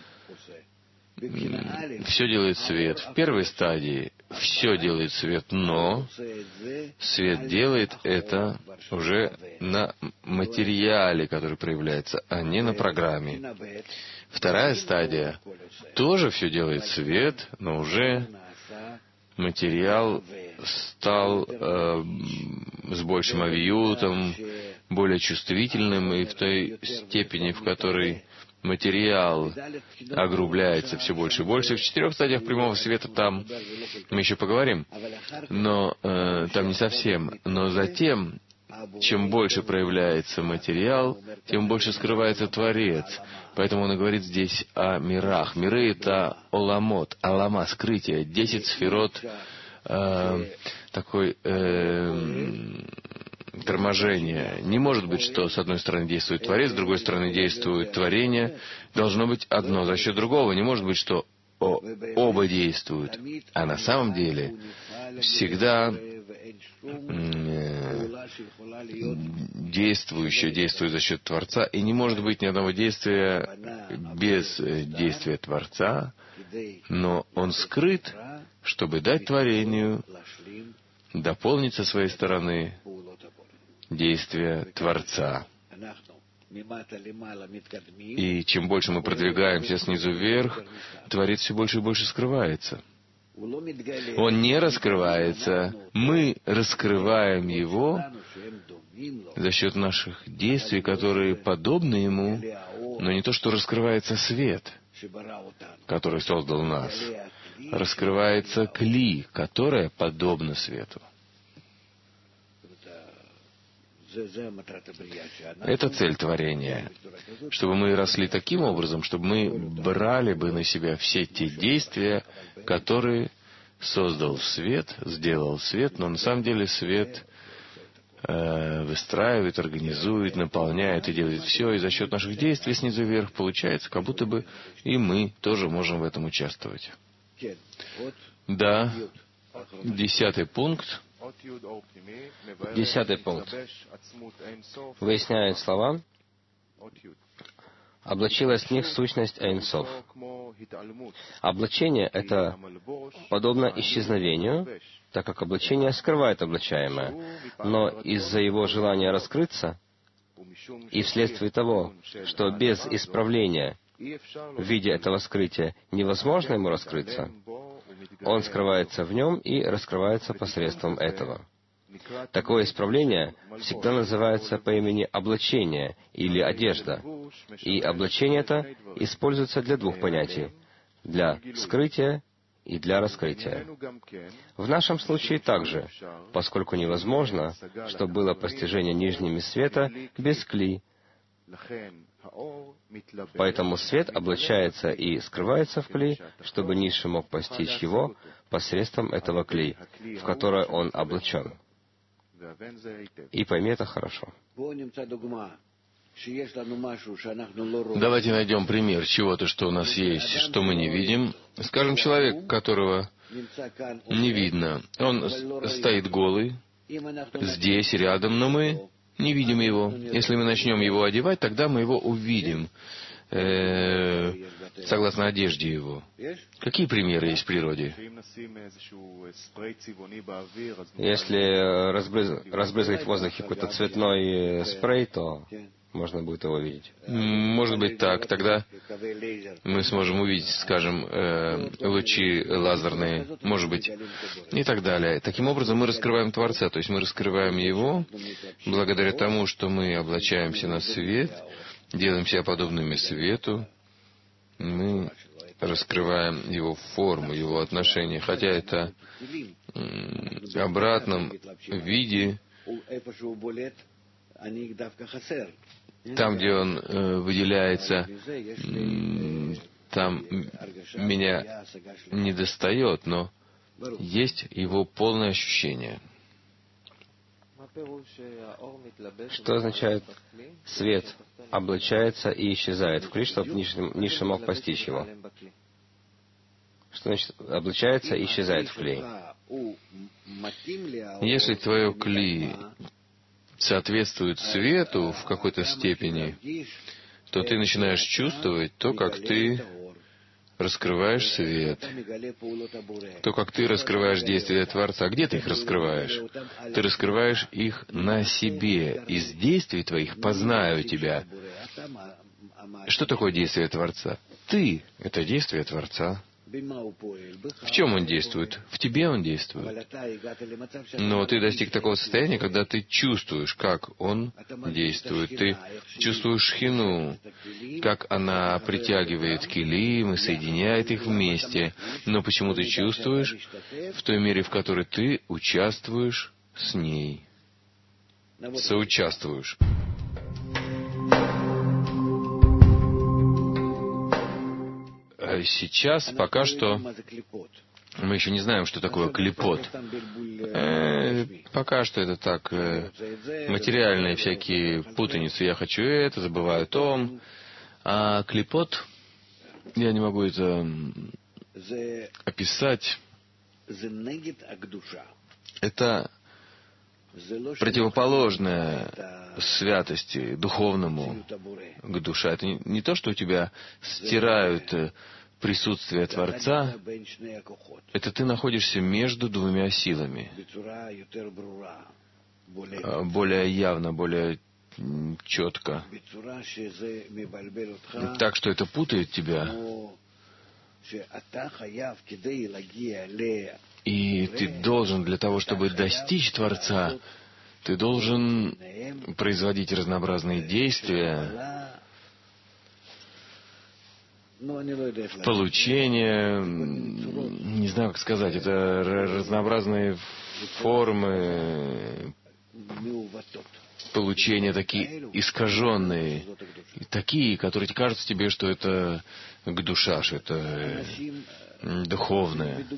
все делает свет. В первой стадии все делает свет, но свет делает это уже на материале, который проявляется, а не на программе. Вторая стадия тоже все делает свет, но уже материал стал э, с большим авиютом, более чувствительным, и в той степени, в которой материал огрубляется все больше и больше. В четырех стадиях прямого света там мы еще поговорим, но э, там не совсем. Но затем, чем больше проявляется материал, тем больше скрывается Творец. Поэтому он и говорит здесь о мирах. Миры — это оламот, алама, скрытие, десять сферот, э, такой э, торможение. Не может быть, что с одной стороны действует Творец, с другой стороны действует творение. Должно быть одно за счет другого. Не может быть, что о, оба действуют. А на самом деле всегда э, действующее действует за счет Творца, и не может быть ни одного действия без действия Творца, но он скрыт, чтобы дать творению дополнить со своей стороны действия Творца. И чем больше мы продвигаемся снизу вверх, Творец все больше и больше скрывается. Он не раскрывается. Мы раскрываем Его за счет наших действий, которые подобны Ему, но не то, что раскрывается свет, который создал нас. Раскрывается кли, которая подобна свету. Это цель творения, чтобы мы росли таким образом, чтобы мы брали бы на себя все те действия, которые создал свет, сделал свет, но на самом деле свет э, выстраивает, организует, наполняет и делает все, и за счет наших действий снизу вверх получается, как будто бы и мы тоже можем в этом участвовать. Да, десятый пункт. Десятый пункт выясняет слова. Облачилась в них сущность Эйн Соф. Облачение — это подобно исчезновению, так как облачение скрывает облачаемое. Но из-за его желания раскрыться, И вследствие того, что без исправления в виде этого скрытия невозможно ему раскрыться, он скрывается в нем и раскрывается посредством этого. Такое исправление всегда называется по имени облачение или одежда. И облачение это используется для двух понятий — для скрытия и для раскрытия. В нашем случае также, поскольку невозможно, чтобы было постижение нижними света без кли. Поэтому свет облачается и скрывается в кли, чтобы низший мог постичь его посредством этого кли, в которое он облачен. И пойми это хорошо. Давайте найдем пример чего-то, что у нас есть, что мы не видим. Скажем, человек, которого не видно. Он стоит голый, здесь, рядом, но мы не видим его. Если мы начнем его одевать, тогда мы его увидим, э, согласно одежде его. Какие примеры есть в природе? Если разбрыз... разбрызгать в воздухе какой-то цветной спрей, то можно будет его видеть. Может быть так. Тогда мы сможем увидеть, скажем, э, лучи лазерные, может быть, и так далее. Таким образом, мы раскрываем Творца, то есть мы раскрываем Его благодаря тому, что мы облачаемся на свет, делаем себя подобными свету, мы раскрываем Его форму, Его отношения, хотя это в обратном виде. Там, где он э, выделяется, м, там меня не достает, но есть его полное ощущение. Что означает свет облачается и исчезает в кли, чтобы низший, низший мог постичь его? Что значит облачается и исчезает в кли? Если твое кли соответствует свету в какой-то степени, то ты начинаешь чувствовать то, как ты раскрываешь свет, то, как ты раскрываешь действия Творца. Где ты их раскрываешь? Ты раскрываешь их на себе. Из действий твоих познаю тебя. Что такое действие Творца? Ты — это действие Творца. В чем он действует? В тебе он действует. Но ты достиг такого состояния, когда ты чувствуешь, как он действует. Ты чувствуешь шхину, как она притягивает килим и соединяет их вместе. Но почему ты чувствуешь? В той мере, в которой ты участвуешь с ней. Соучаствуешь. Сейчас пока что мы еще не знаем, что такое клипот. Э, пока что это так, э, материальные всякие путаницы. Я хочу это, забываю о том. А клипот, я не могу это описать. Это противоположное святости, духовному к душе. Это не, не то, что у тебя стирают присутствие Творца, это ты находишься между двумя силами. Более явно, более четко. Так что это путает тебя. И ты должен для того, чтобы достичь Творца, ты должен производить разнообразные действия, получение, не знаю, как сказать, это разнообразные формы получения, такие искаженные, такие, которые кажутся тебе, что это к душа, что это духовное.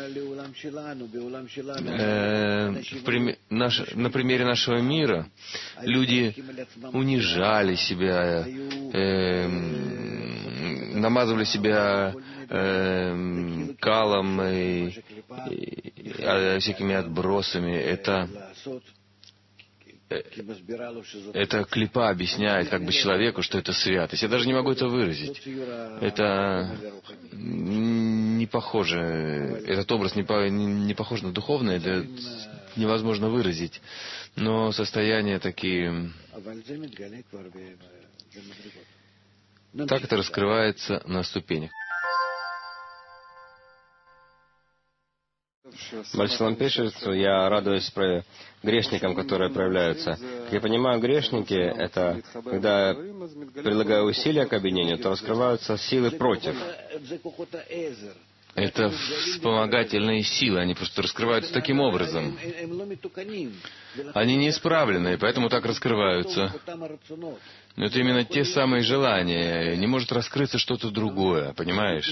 Э, в прим... наш... На примере нашего мира люди унижали себя, э, намазывали себя э, калом и, и, и всякими отбросами. Это эта клипа объясняет как бы человеку, что это святость. Я даже не могу это выразить. Это не похоже, этот образ не, по, не похож на духовное, это невозможно выразить. Но состояния такие... Так это раскрывается на ступенях. Бальшалам пишет, что я радуюсь про грешникам, которые проявляются. Как я понимаю, грешники — это когда прилагая усилия к объединению, то раскрываются силы против. Это вспомогательные силы, они просто раскрываются таким образом. Они не исправлены, поэтому так раскрываются. Но это именно те самые желания. Не может раскрыться что-то другое, понимаешь?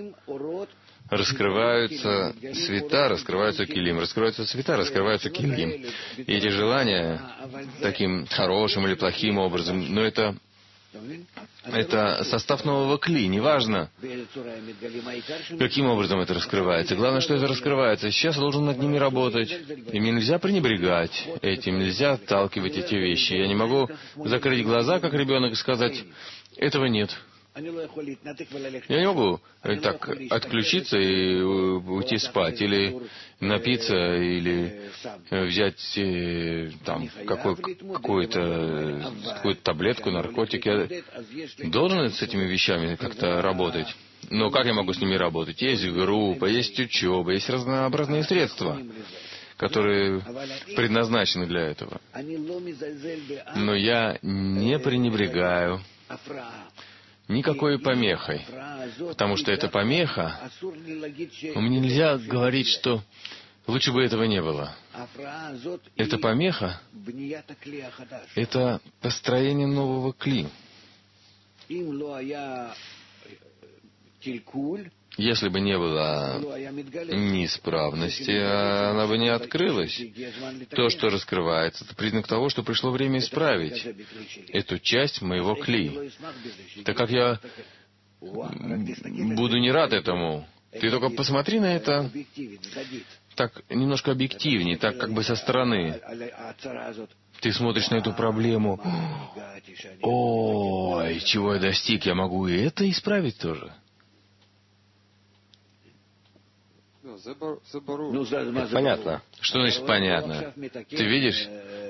Раскрываются света, раскрываются килим, раскрываются света, раскрываются килим. И эти желания таким хорошим или плохим образом, но это, это состав нового кли, неважно, каким образом это раскрывается. Главное, что это раскрывается. Сейчас я должен над ними работать. И мне нельзя пренебрегать этим, нельзя отталкивать эти вещи. Я не могу закрыть глаза, как ребенок, и сказать, этого нет. Я не могу так отключиться и уйти спать, или напиться, или взять там какой, какую-то, какую-то таблетку, наркотик. Я должен с этими вещами как-то работать. Но как я могу с ними работать? Есть группа, есть учеба, есть разнообразные средства, которые предназначены для этого. Но я не пренебрегаю никакой помехой, потому что эта помеха, мне нельзя говорить, что лучше бы этого не было. Эта помеха — это построение нового кли. Если бы не было неисправности, она бы не открылась. То, что раскрывается, это признак того, что пришло время исправить эту часть моего кли. Так как я буду не рад этому, ты только посмотри на это так немножко объективнее, так как бы со стороны. Ты смотришь на эту проблему. Ой, чего я достиг, я могу и это исправить тоже. Это понятно. Что значит понятно? Ты видишь?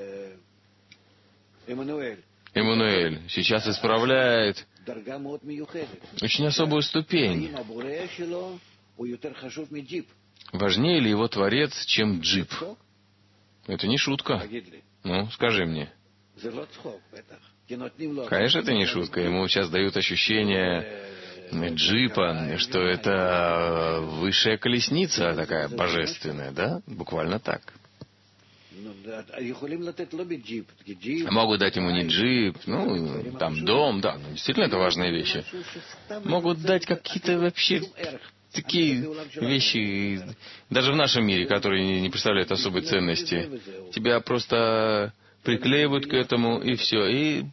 Эммануэль сейчас исправляет очень особую ступень. Важнее ли его Творец, чем джип? Это не шутка. Ну, скажи мне. Конечно, это не шутка. Ему сейчас дают ощущение джипа, что это высшая колесница такая божественная, да? Буквально так. Могут дать ему не джип, ну, там дом, да, ну, действительно это важные вещи. Могут дать какие-то вообще такие вещи, даже в нашем мире, которые не представляют особой ценности. Тебя просто приклеивают к этому, и все. И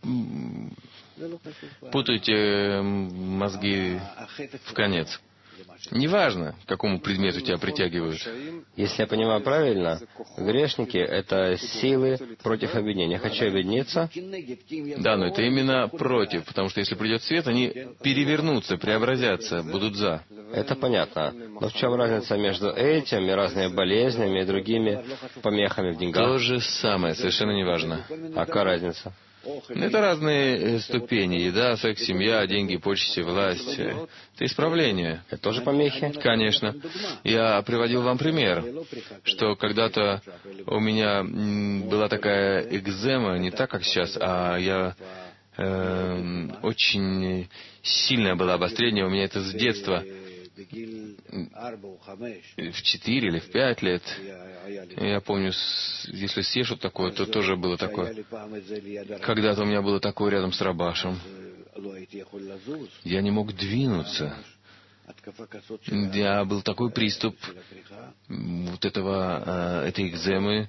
путаете мозги в конец. Неважно, к какому предмету тебя притягивают. Если я понимаю правильно, грешники — это силы против объединения. Я хочу объединиться. Да, но это именно против, потому что если придет свет, они перевернутся, преобразятся, будут за. Это понятно. Но в чем разница между этим и разными болезнями и другими помехами в деньгах? То же самое, совершенно неважно. А какая разница? Это разные ступени. Еда, секс, семья, деньги, почести, власть. Это исправление. Это тоже помехи? Конечно. Я приводил вам пример, что когда-то у меня была такая экзема, не так, как сейчас, а я э, очень сильное было обострение, у меня это с детства. В четыре или в пять лет. Я помню, если съешь что-то такое, то тоже было такое. Когда-то у меня было такое рядом с Рабашем. Я не мог двинуться. Я был такой приступ вот этого, этой экземы.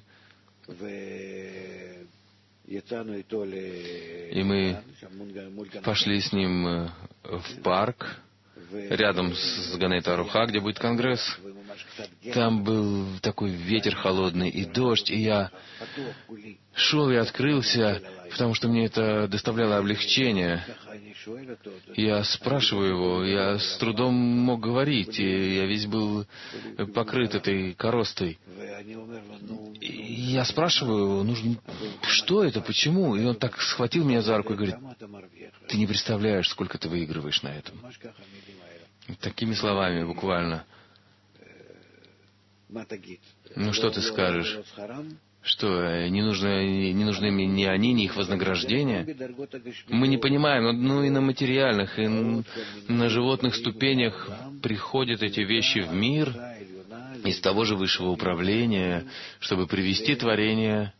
И мы пошли с ним в парк, рядом с Ганей Таруха, где будет конгресс. там был такой ветер холодный и дождь, и я шел и открылся, потому что мне это доставляло облегчение. Я спрашиваю его, я с трудом мог говорить, и я весь был покрыт этой коростой. И я спрашиваю его, ну, что это, почему? И он так схватил меня за руку и говорит: ты не представляешь, сколько ты выигрываешь на этом. Такими словами, буквально. Ну, что ты скажешь? Что, не нужны, не нужны мне ни они, ни их вознаграждения? Мы не понимаем, ну и на материальных, и на животных ступенях приходят эти вещи в мир из того же высшего управления, чтобы привести творение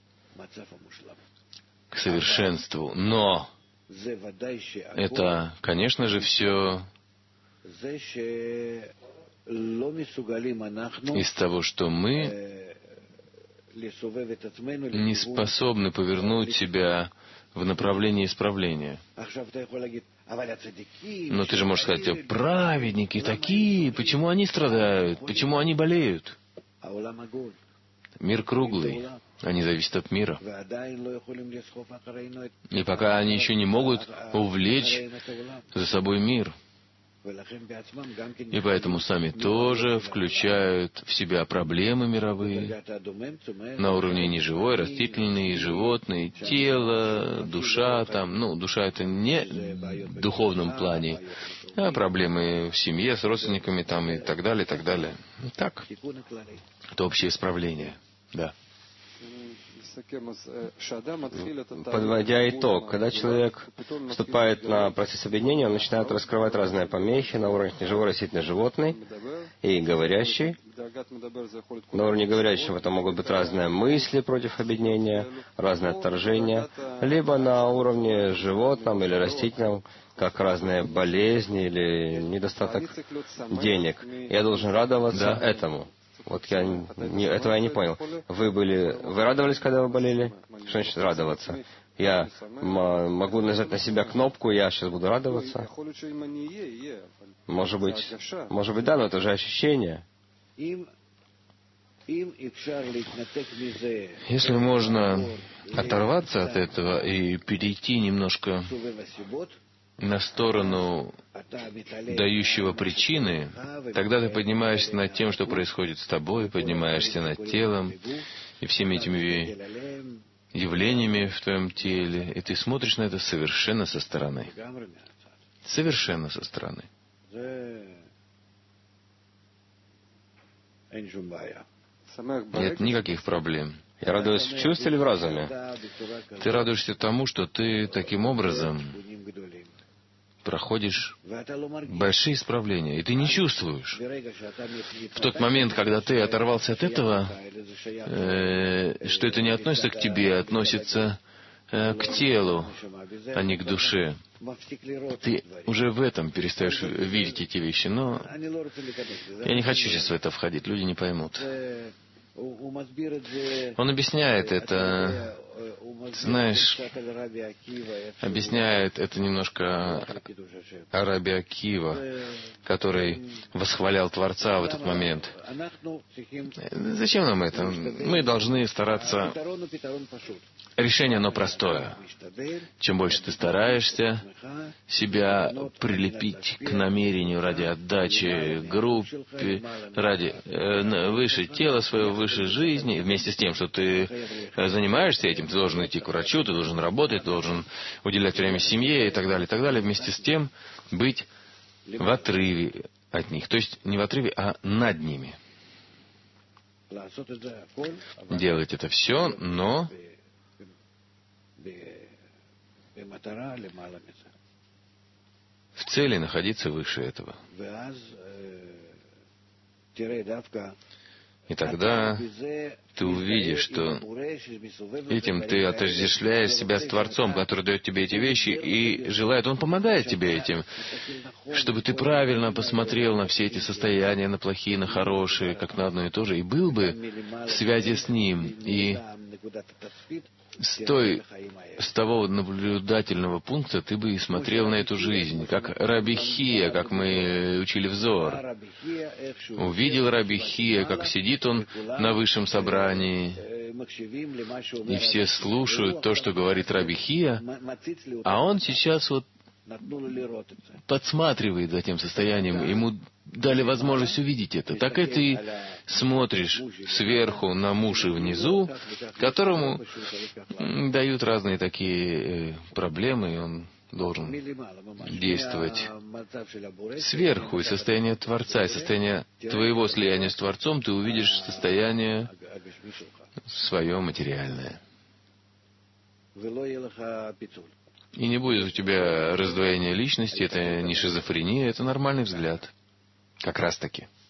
к совершенству. Но это, конечно же, все из того, что мы не способны повернуть себя в направлении исправления. Но ты же можешь сказать: праведники такие, почему они страдают, почему они болеют? Мир круглый, они зависят от мира. И пока они еще не могут увлечь за собой мир. И поэтому сами тоже включают в себя проблемы мировые на уровне неживой, растительной, животной, тело, душа там. Ну, душа — это не в духовном плане, а проблемы в семье, с родственниками там и так далее, и так далее. Так, это общее исправление, да. Подводя итог, когда человек вступает на процесс объединения, он начинает раскрывать разные помехи на уровне неживой, растительной, животной и говорящей. На уровне говорящего это могут быть разные мысли против объединения, разные отторжения, либо на уровне животном или растительном, как разные болезни или недостаток денег. Я должен радоваться да. этому. Вот я не, этого я не понял. Вы были, вы радовались, когда вы болели? Что значит радоваться? Я м- могу нажать на себя кнопку, я сейчас буду радоваться. Может быть, может быть, да, но это же ощущение. Если можно оторваться от этого и перейти немножко на сторону дающего причины, тогда ты поднимаешься над тем, что происходит с тобой, поднимаешься над телом и всеми этими явлениями в твоем теле, и ты смотришь на это совершенно со стороны. Совершенно со стороны. Нет никаких проблем. Я радуюсь в чувстве или в разуме? Ты радуешься тому, что ты таким образом проходишь большие исправления, и ты не чувствуешь. В тот момент, когда ты оторвался от этого, э, что это не относится к тебе, а относится э, к телу, а не к душе. Ты уже в этом перестаешь видеть эти вещи. Но я не хочу сейчас в это входить, люди не поймут. Он объясняет это, знаешь, объясняет это немножко о Раби Акива, который восхвалял Творца в этот момент. Зачем нам это? Мы должны стараться... Решение, оно простое. Чем больше ты стараешься себя прилепить к намерению ради отдачи группе, ради э, выше тела своего, выше жизни, и вместе с тем, что ты занимаешься этим, ты должен идти к врачу, ты должен работать, ты должен уделять время семье и так далее, и так далее, вместе с тем быть в отрыве от них. То есть не в отрыве, а над ними. Делать это все, но в цели находиться выше этого. И тогда ты увидишь, что этим ты отождествляешь себя с Творцом, который дает тебе эти вещи и желает, Он помогает тебе этим, чтобы ты правильно посмотрел на все эти состояния, на плохие, на хорошие, как на одно и то же, и был бы в связи с Ним, и с, той, с того наблюдательного пункта ты бы и смотрел на эту жизнь, как Раби Хия, как мы учили в Зоар. Увидел Раби Хия, как сидит он на высшем собрании, и все слушают то, что говорит Раби Хия, а он сейчас вот подсматривает за тем состоянием, ему дали возможность увидеть это. Так и ты смотришь сверху на муши внизу, которому дают разные такие проблемы, и он должен действовать сверху. И состояние Творца, и состояние твоего слияния с Творцом, ты увидишь состояние свое материальное. И не будет у тебя раздвоения личности, это не шизофрения, это нормальный взгляд. Как раз таки.